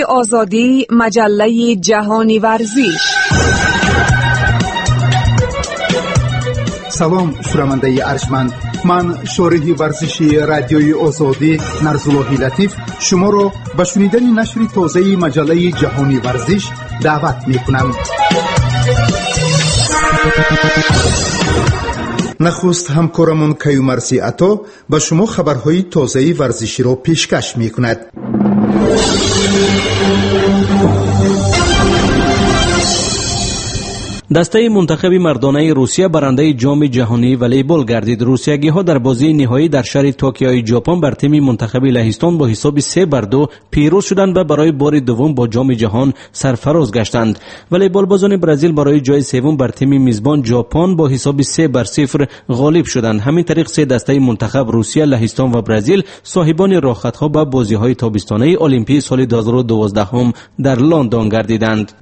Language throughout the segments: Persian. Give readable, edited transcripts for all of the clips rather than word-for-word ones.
آزادی مجله جهانی ورزش. سلام شنونده ارجمند، من شارح ورزشی رادیوی آزادی نرزاللهی لطیف شما را به شنیدن نشر تازه مجله جهانی ورزش دعوت میکنم. نخست همکارمون کیومرسی عطا به شما خبرهای تازه ورزشی را پیشکش میکند. دسته منتخب مردانه روسیه برنده جام جهانی والیبال گردید. روسیه‌گی‌ها در بازی نهایی در شهر توکیو ژاپن بر تیم منتخب لهستان با حساب 3-2 پیروز شدند و برای بار دوم با جام جهان سرفراز گشتند. والیبالبازان برزیل برای جای سوم بر تیم میزبان ژاپن با حساب 3-0 غالب شدند. همین طریق سه دسته منتخب روسیه، لهستان و برزیل صاحبان راهخطها به بازی‌های تابستانه المپیک سال 2012 در لندن گردیدند.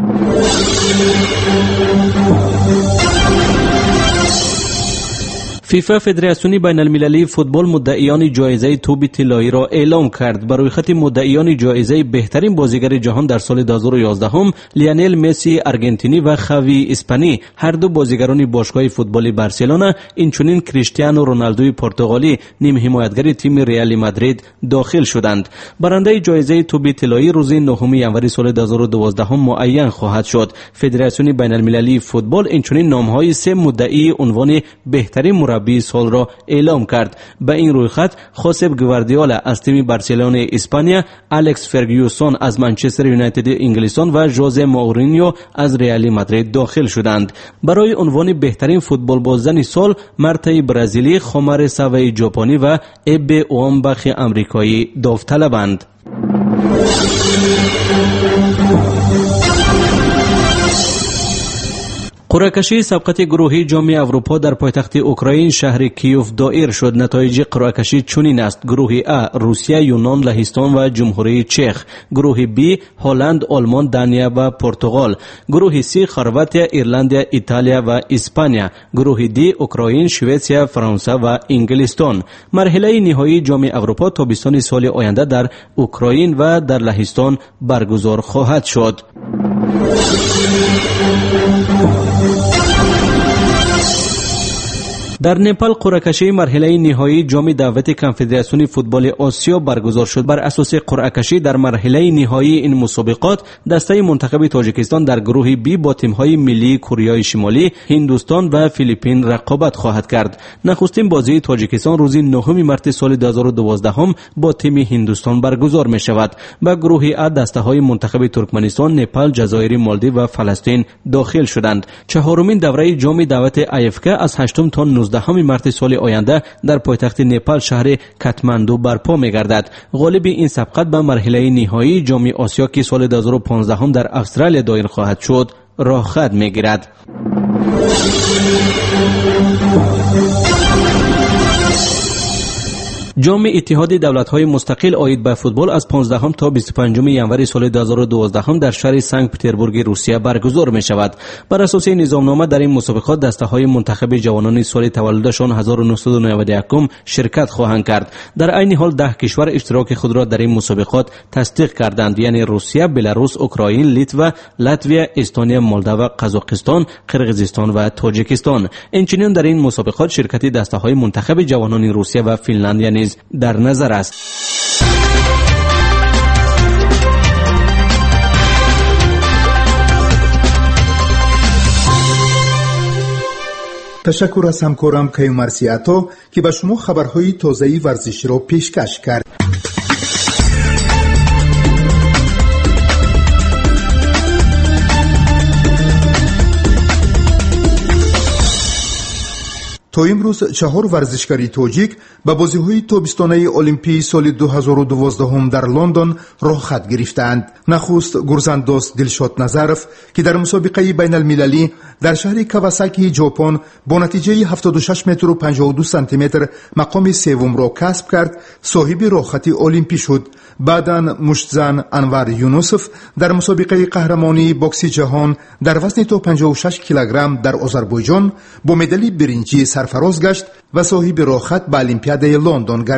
فیفا فدراسیون بین المللی فوتبال مدعیان جایزه توپ طلایی را اعلام کرد. بر روی خط مدعیان جایزه بهترین بازیگر جهان در سال 2011 لیونل مسی آرژانتینی و خاوی اسپانی، هر دو بازیگران باشگاه فوتبال بارسلونا، اینچنین کریستیانو رونالدوی پرتغالی نیم حمایتگر تیم ریال مادرید داخل شدند. برنده جایزه توپ طلایی روز 9 ژانویه سال 2012 معین خواهد شد. فدراسیون بین المللی فوتبال اینچنین نام‌های سه مدعی عنوان بهترین مربی سال را اعلام کرد. به این روی خط خوسپ گواردیولا از تیم بارسلونا اسپانیا، الکس فرگیوسون از منچستر یونایتد انگلستان و ژوزه مورینیو از ریال مادرید داخل شدند. برای عنوان بهترین فوتبال بازیکن سال مارتای برزیلی، خومر ساوی ژاپنی و اب اوامباخ آمریکایی داوطلبند. قرعه کشی سبقت گروهی جام اروپا در پایتخت اوکراین شهر کیوف دایر شد. نتایج قرعه کشی چنین است: گروه A روسیه، یونان، لهستان و جمهوری چک. گروه B هلند، آلمان، دانیا و پرتغال. گروه C خرواتیا، ایرلند، ایتالیا و اسپانیا. گروه D اوکراین، سوئیسرا، فرانسه و انگلستان. مرحله نهایی جام اروپا تابستان سال آینده در اوکراین و در لهستان برگزار خواهد شد. در نپال قرعه کشی مرحله نهایی جام دعوت کنفدراسیون فوتبال آسیا برگزار شد. بر اساس قرعه کشی در مرحله نهایی این مسابقات دسته منتخب تاجیکستان در گروه B با تیم‌های ملی کره شمالی، هندوستان و فیلیپین رقابت خواهد کرد. نخستین بازی تاجیکستان روز 9 مارس سال 2012 با تیم هندوستان برگزار می شود. به گروه A دسته‌های منتخب ترکمنستان، نپال، جزایر، مالدیو و فلسطین داخل شدند. چهارمین دوره جام دعوت IFK از 8 تا 19 مارس سال آینده در پایتخت نپال شهر کاتماندو برپا می‌گردد. غالب این سبقت به مرحله نهایی جام آسیا که سال 2015 در استرالیا دایر خواهد شد راه خط می‌گیرد. جام اتحاد دولت‌های مستقل عاید به فوتبال از 15 تا 25 ژانویه سال 2012 در شهر سنت پترزبورگ روسیه برگزار می‌شود. بر اساس نظامنامه در این مسابقات دسته‌های منتخب جوانان سال تولدشان 1991 شرکت خواهند کرد. در عین حال 10 کشور اشتراک خود را در این مسابقات تصدیق کردند، یعنی روسیه، بلاروس، اوکراین، لیتوا، لاتویا، استونیا، مولداوا، قزاقستان، قرقیزستان و تاجیکستان. اینچنین در این مسابقات شرکت دسته‌های منتخب جوانان روسیه و فنلاندیا نیز در نظر است. تشکر از همکارم کیومرسی عطا که به شما خبرهای تازه ورزشی را پیشکش کرد. تا امروز 4 ورزشکاری تاجیک به بازی‌های تابستانه المپیک سال 2012 در لندن راه خط گرفتند. نخست گرزنداز دلشاد نظرف که در مسابقه بین المللی در شهر کواساکی ژاپن با نتیجه 76 متر و 52 سانتی متر مقام سوم را کسب کرد، صاحب راه خط المپیک شد. بعداً مشتزن انور یونوسف در مسابقه قهرمانی بوکس جهان در وزن تا 56 کیلوگرم در آذربایجان با مدال برنجی سرفراز گشت و صاحب راه خط به المپیاد لندن گردید.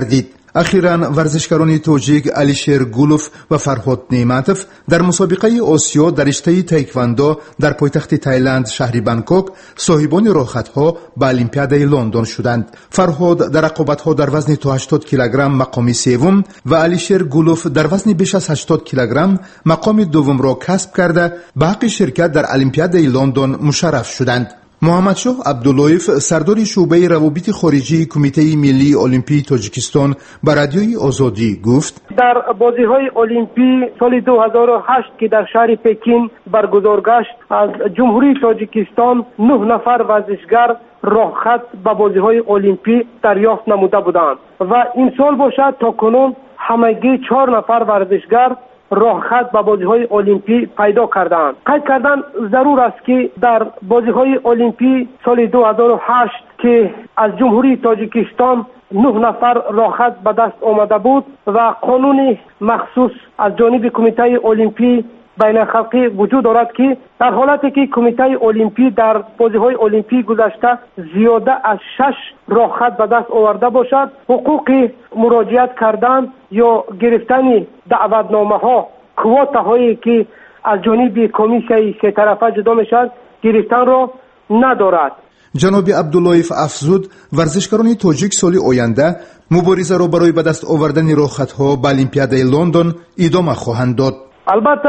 اخیراً ورزشکاران تاجیک علیشیر گولوف و فرهاد نعمتوف در مسابقه آسیا در رشته تایکواندو در پایتخت تایلند شهر بانکوک صاحبان راهخطها به المپیادای لندن شدند. فرهاد در رقابت‌ها در وزن تا 80 کیلوگرم مقام سوم و علیشیر گولوف در وزن بیش از 80 کیلوگرم مقام دوم را کسب کرده به حق شرکت در المپیادای لندن مشرف شدند. محمدشاه عبداللهیف سردار شعبه روابط خارجی کمیته ملی المپی تاجیکستان به رادیوی آزادی گفت: در بازی‌های المپی سال 2008 که در شهر پکین برگزار گشت، از جمهوری تاجیکستان 9 نفر ورزشگر راهخط به بازی‌های المپی دریافت نموده بودند و این سال باشد تا کنون همگی 4 نفر ورزشگر راهخط به بازی‌های المپی پیدا کردند. قید کردن ضرور است که در بازی‌های المپی سال 2008 که از جمهوری تاجیکستان 9 نفر راهخط به دست آمده بود و قانون مخصوص از جانب کمیته المپی بین الخلقی وجود دارد که در حالتی که کمیته المپی در بازی‌های المپی گذشته زیاده از 6 راهخط به دست آورده باشد، حقوق مراجعت کردن یا گرفتن دعوتنامه‌ها، کوتاهایی که از جانب کمیته سه طرفه جدا میشد گرفتن را ندارد. جناب عبداللهیف افزود ورزشکاران تاجیک سال آینده مبارزه را برای به دست آوردن راهخطها به المپیادای لندن ادامه خواهند داد. البته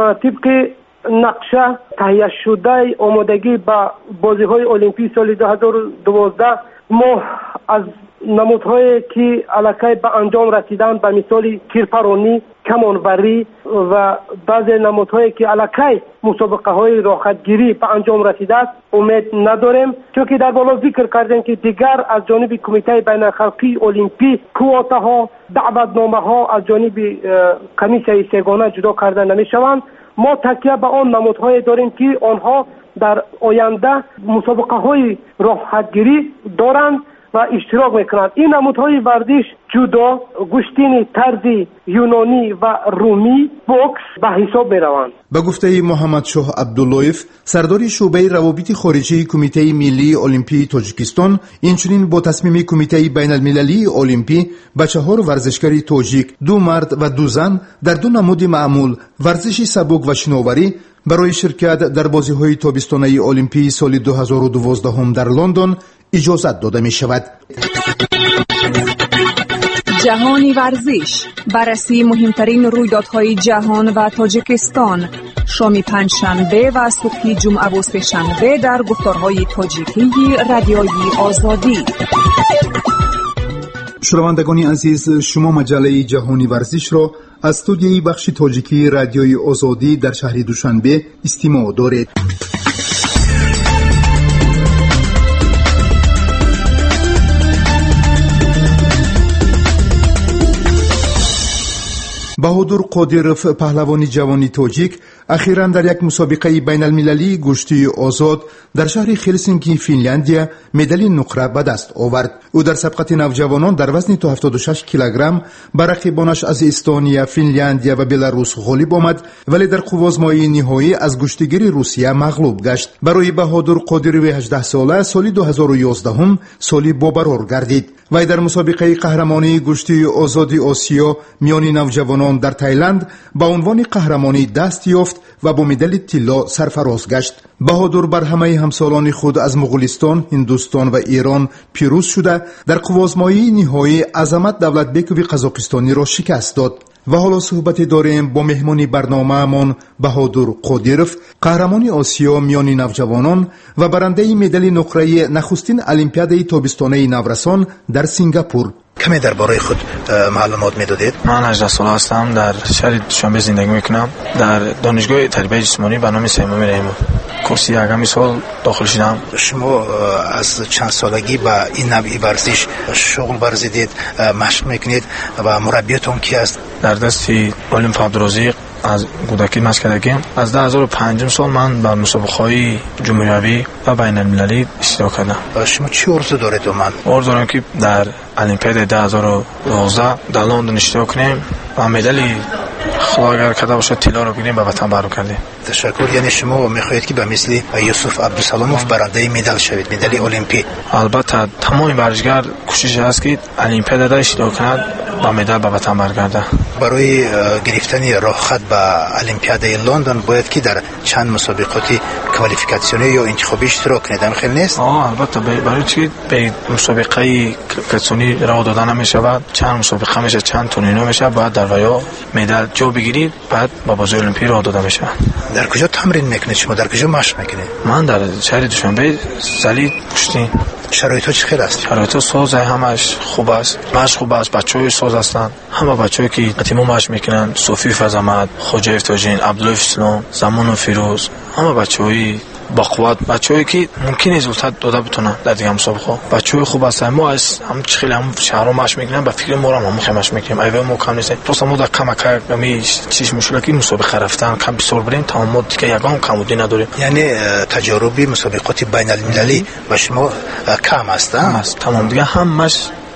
طبق نقشه تهیه شده آمادگی به بازی‌های المپی سال 2012 ما از نمودهایی که علاقه به انجام رسیدن به مثال تیرپرانی، کمانوری و بعضی نمودهایی که علاقه مسابقه های راحتگیری به انجام رسیده است امید نداریم، چون که در بالا ذکر کردیم که دیگر از جانب کمیته بین الخلقی المپی کوتاها، دعوتنامه‌ها از جانب کمیته سگانه جدا کرده نمی‌شوند. ما تکیه به آن نمودهای داریم که آنها در آینده مسابقه های راحتگیری دارند و اشتراک میکنند. این نمودهای ورزش جودو، گشتین طرز یونانی و رومی، بوکس به حساب میروند. به گفته محمدشاه عبداللهیف سردار شعبه روابط خارجی کمیته ملی المپی تاجیکستان، اینچنین با تصمیم کمیته بین المللی المپی به 4 ورزشکاری تاجیک، 2 مرد و 2 زن در 2 نمود معمول ورزش سبک و شناوری برای شرکت در بازی‌های تابستانه المپی سال 2012 در لندن اجازت داده می شود. جهانی ورزش، بررسی مهمترین رویدادهای جهان و تاجیکستان، شام پنجشنبه و صبح جمعه و سه‌شنبه در گفتارهای تاجیکی رادیوی آزادی. شنوندگان عزیز، شما مجله جهانی ورزش را از استودیوی بخش تاجیکی رادیوی آزادی در شهر دوشنبه استماع دارید. بهادر قادیروف پهلوان جوانی تاجیک اخیراً در یک مسابقه بین المللی گشتی آزاد در شهر هلسینکی فنلاندیا مدال نقره به دست آورد. او در سبقت نوجوانان در وزن تا 76 کیلوگرم بر رقیبانش از استونیا، فنلاندیا و بلاروس غالب آمد، ولی در قوازمایی نهایی از گشتیگیر روسیه مغلوب گشت. برای بهادر قادیروف 18 ساله سال 2011 سالی باقرار گردید. وی در مسابقه قهرمانی گشتی آزادی آسیا میان نوجوانان در تایلند با عنوان قهرمانی دست یافت و با مدال طلا سرفراز گشت. بهادر بر همه همسالان خود از مغولستان، هندوستان و ایران پیروز شده در قوازمایی نهایی عظمت دولتبک قزاقستانی را شکست داد. و حالا صحبت داریم با مهمانی برنامه‌مان بهادر قادیروف، قهرمان آسیا میان نوجوانان و برنده مدال نقره نخستین المپیاد تابستانه نورسان در سنگاپور. کمی درباره خود معلومات میدادید؟ من 18 ساله هستم، در شهر دوشنبه زندگی میکنم، در دانشگاه تربیت جسمانی به نام سیمون ریمون کورس یکم سال داخل شدم. شما از چند سالگی با این نوع ورزش شغل ورزیدید، مشق میکنید و مربیتون کی است؟ در دستی اولمپ عبدالرزاق از کودکی مشق کردم. از 2005 سال من به مسابقه‌های جمهوری و بین المللی اشتراک کردم. شما چی آرزو دارید؟ من آرزو دارم که در المپیاد 2012 در لندن اشتراک کنیم و مدال خدا اگر کرده باشه طلا رو بگیریم به وطن برگردیم. تشکر. یعنی شما میخواهید که به مثل یوسف عبدالسلاموف برنده مدال شوید، مدال المپی؟ البته تمام ورزشگر کوشش هست که المپیاد اشتراک کنند با مدال به وطن برگرده. برای گرفتن راه خط به المپیادای لندن باید که در چند مسابقات کوالیفیکاسیونی یا انتخابی اشتراک کنید، خیلی نیست؟ البته برای چی به مسابقه کوالیفیکاسیونی راه دادن نمیشه، چند مسابقه میشه، چند تورنیر میشه، بعد در ویا مدال جا بگیرید، بعد با بازی المپیک راه داده میشه. در کجا تمرین میکنید شما؟ در کجا مشق میکنید؟ من در شهر دوشنبه زلی پشتین. شرایط ها چه است؟ شرایط ساز همش خوب است، مشق خوب است، بچهای ساز هستند، همه بچه‌ای که تیم مشق میکنن، صوفی فزامت، خوجا افتاجین، عبدالله اسلام، زمان و فیروز، همه بچه‌ای با قوت، بچه‌ای که ممکنه رزولت داده بتونن در دیگه مسابقه. بچه‌ای خوب هستن. ما از هم خیلی هم شهر مشق میکنن، به فکر ما هم مشق میکنیم. ایوه ما کم نیست. پس ما در کمک چیز مشکلی که مسابقه رفتن کم بسیار بریم، تمام دیگه یگان کمودی نداریم. یعنی تجربی مسابقات بین المللی و شما کم است. تمام دیگه همش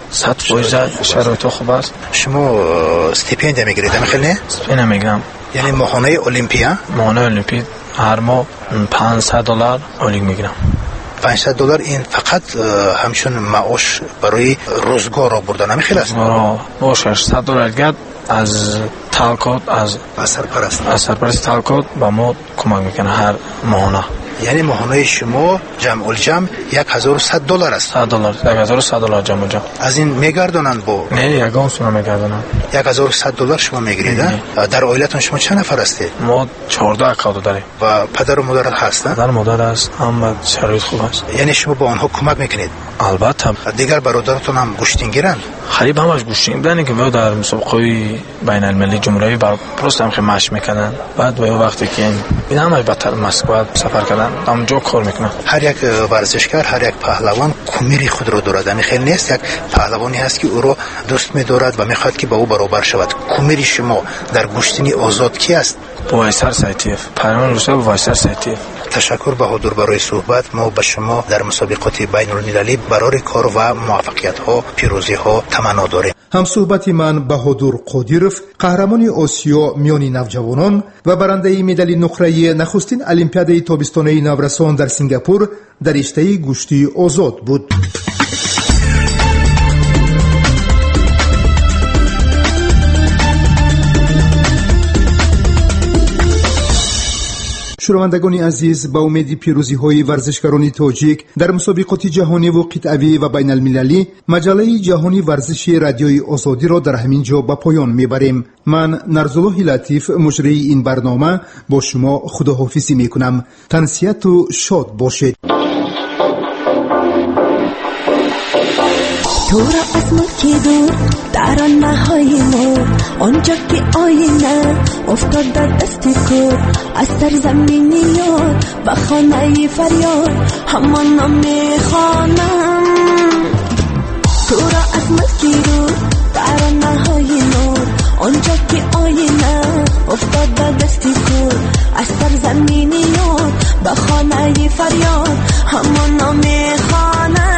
100% شرایط خوب است. شما استیپند میگیرید؟ خیلی نه؟ استیپند میگیرم. یعنی ماهانه المپیا؟ ماهانه المپیک هر ماه $500 اولیگ میگیرم. $500 این فقط همچون معاش برای روزگار را بردن نمیخیل است؟ باشه $800 گرد از تالکات از سرپرست تالکات با ما کمک میکنه هر ماهانه. یعنی ماهانه شما جمع الجمع $1,100 است. $1,100 جمع. از این میگردونند با؟ نه یگان سونا میگردونند. $1,100 شما میگیرید؟ در عائلتون شما چند نفر هستید؟ ما 14 اکاود داریم. و پدر و مادر هستند؟ پدر و مادر است، هم شرایط خوب است. یعنی شما با آنها کمک میکنید؟ البته. دیگر برادرتون هم گوشتین گیرند؟ خریب همش گوشتین گیرند که ما در مسابقه بین المللی جمهوری بر پروست هم خیلی مشق میکنن. بعد به وقتی که این همش بهتر مسابقات سفر کردن همونجا کار میکنن. هر یک ورزشکار، هر یک پهلوان کمیر خود رو دارد. یعنی خیلی نیست یک پهلوانی هست که او رو دوست می‌دارد و میخواد که با او برابر شود. کمیر شما در گشتنی آزاد کی است؟ وایسر سایتیف. پهلوان روسیه وایسر سایتیف. تشکر بهادر برای صحبت. ما به شما در مسابقات بین المللی برای کار و موفقیت‌ها، پیروزی‌ها تمنا داریم. هم صحبت من بهادر قادیرов، قهرمان آسیا میانی نوجوانان و برنده مدال نقره نخستین المپیادای تابستانه نورسان در سنگاپور در رشته گوشتی آزاد بود. شنوندگان عزیز، با امید پیروزی های ورزشکاران تاجیک در مسابقات جهانی و قطعی و بین المللی، مجله جهانی ورزش رادیوی آزادی را در همین جا به پایان میبریم. من نرزالله لطیف مجری این برنامه با شما خداحافظی میکنم. تنسیت و شاد باشید. تو را از ملکی دور در آن نهای نور، آنجا که آینه افتاد در دست کور، از سرزمینی یار و خانه فریاد همان میخوانم. تو را از ملکی دور در آن نهای نور، آنجا که آینه افتاد در دست کور، از سرزمینی یار و خانه فریاد همان میخوانم.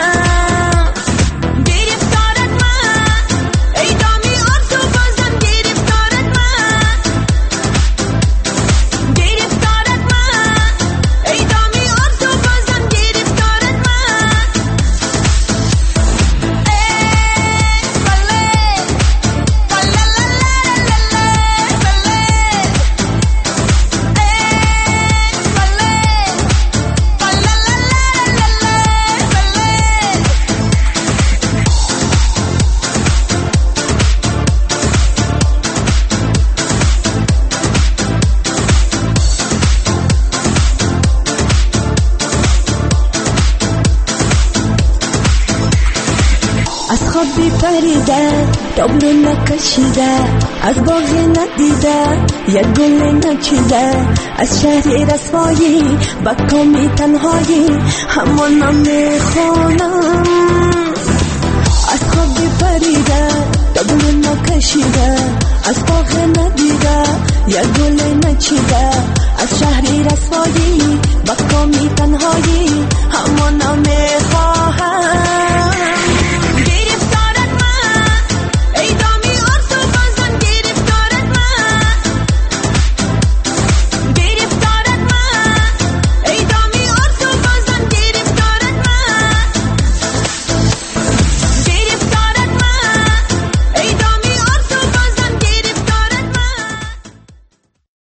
پریده تابلو نکشیده، از باغ ندیده یک گل نچیده، از شهری رسوایی با کامی تنهایی همان میخوانم. از خوابی پریده تابلو نکشیده، از باغ ندیده یک گل نچیده، از شهری رسوایی با کامی تنهایی همان میخواهم.